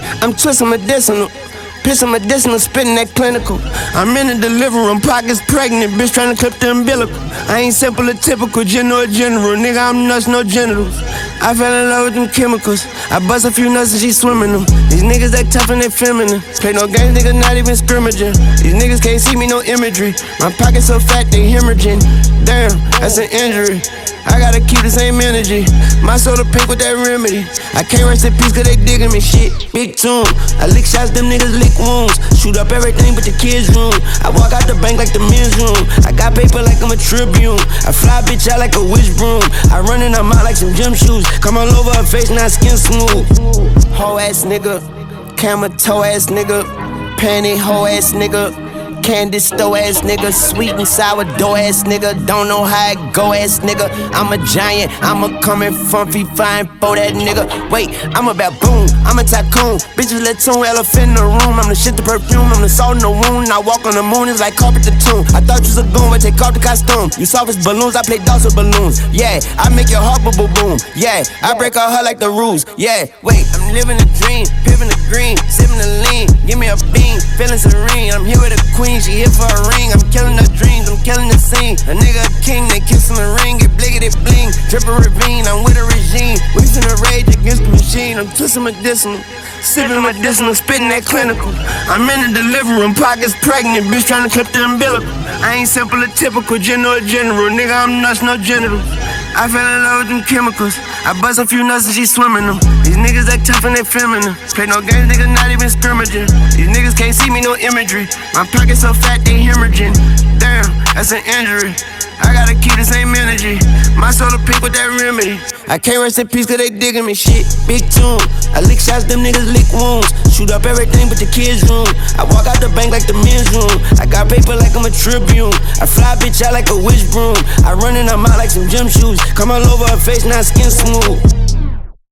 I'm twisting medicinal. Pissing medicinal, spitting that clinical. I'm in the delivery room, pockets pregnant, bitch trying to clip the umbilical. I ain't simple or typical, general or general. Nigga, I'm nuts, no genitals. I fell in love with them chemicals. I bust a few nuts and she swimming them. These niggas act tough and they feminine. Play no games, niggas not even scrimmaging. These niggas can't see me, no imagery. My pockets so fat, they hemorrhaging. Damn, that's an injury. I gotta keep the same energy. My soul pink with that remedy. I can't rest in peace cause they digging me shit. Big tune. I lick shots, them niggas lick wounds. Shoot up everything but the kids' room. I walk out the bank like the men's room. I got paper like I'm a Tribune. I fly bitch out like a witch broom. I run in her mouth like some gym shoes. Come all over her face, now skin smooth. Hoe ass nigga. Camera toe ass nigga. Panty hoe ass nigga. Candy store ass nigga, sweet and sour dough ass nigga, don't know how it go ass nigga. I'm a giant, I'm a coming funky fine for that nigga. Wait, I'm a baboon, I'm a tycoon. Bitches let tune, elephant in the room. I'm the shit, the perfume, I'm the salt in the wound. I walk on the moon, it's like carpet the tomb. I thought you was a goon, but take off the costume. You soft as balloons, I play dolls with balloons. Yeah, I make your heart boom boom. Yeah, I break her heart like the rules. Yeah, wait, I'm living a dream, pippin' the green, sippin' the lean. Give me a bean, feeling serene. I'm here with a queen. She here for a ring, I'm killing her dreams, I'm killing the scene. A nigga a king, they kissin' the ring, get bliggity bling. Drippin' ravine, I'm with a regime. We finna rage against the machine. I'm twisting medicinal, sipping medicinal, spitting that clinical. I'm in the delivery room, pockets pregnant, bitch trying to clip the umbilical. I ain't simple or typical, general or general. Nigga, I'm nuts, no genitals. I fell in love with them chemicals. I bust a few nuts and she swimming them. These niggas act tough and they feminine. Play no games, niggas not even scrimmaging. These niggas can't see me, no imagery. My pockets so fat, they hemorrhaging. Damn, that's an injury. I gotta keep the same energy. My soul pink with that remedy. I can't rest in peace cause they digging me shit. Big tune. I lick shots, them niggas lick wounds. Shoot up everything but the kids' room. I walk out the bank like the men's room. I got paper like I'm a Tribune. I fly bitch out like a witch broom. I run in her mouth like some gym shoes. Come all over her face, now skin smooth.